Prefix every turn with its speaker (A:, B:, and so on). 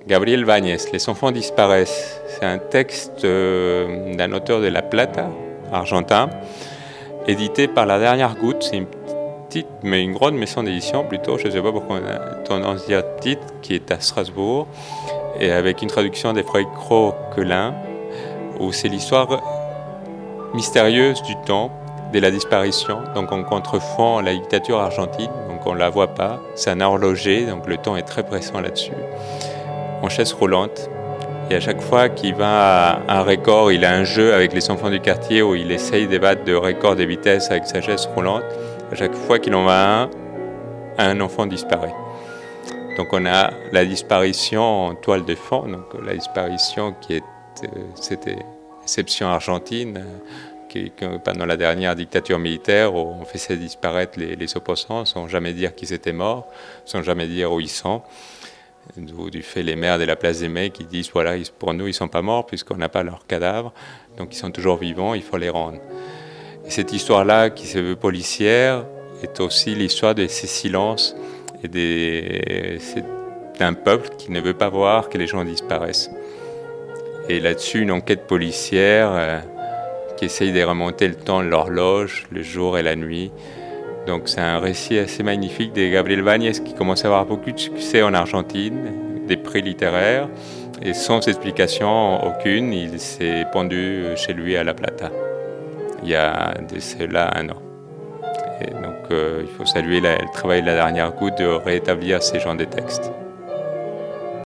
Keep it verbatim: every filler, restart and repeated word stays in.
A: Gabriel Báñez, Les enfants disparaissent. C'est un texte euh, d'un auteur de La Plata, argentin, édité par La Dernière Goutte. C'est une petite, mais une grande maison d'édition plutôt, je ne sais pas pourquoi on a tendance à dire petite, qui est à Strasbourg, et avec une traduction des frères Cros-Quelin, où c'est l'histoire mystérieuse du temps, de la disparition. Donc on contrefond la dictature argentine, donc on ne la voit pas. C'est un horloger, donc le temps est très pressant là-dessus. En chaise roulante. Et à chaque fois qu'il va à un record, il a un jeu avec les enfants du quartier où il essaye de battre de records de vitesse avec sa chaise roulante. À chaque fois qu'il en va un, un enfant disparaît. Donc on a la disparition en toile de fond, donc la disparition qui est euh, cette exception argentine, qui, qui, pendant la dernière dictature militaire, où on faisait disparaître les, les opposants sans jamais dire qu'ils étaient morts, sans jamais dire où ils sont. D'où du fait les maires de la place des Mai qui disent voilà, pour nous ils ne sont pas morts puisqu'on n'a pas leurs cadavres, donc ils sont toujours vivants, il faut les rendre. Et cette histoire-là qui se veut policière est aussi l'histoire de ces silences et des, d'un peuple qui ne veut pas voir que les gens disparaissent. Et là-dessus une enquête policière euh, qui essaye de remonter le temps de l'horloge, le jour et la nuit. Donc c'est un récit assez magnifique de Gabriel Báñez qui commence à avoir beaucoup de succès en Argentine, des prix littéraires, et sans explication aucune, il s'est pendu chez lui à La Plata, il y a de cela un an. Et donc euh, il faut saluer la, le travail de La Dernière Goutte de rétablir ces genres de textes.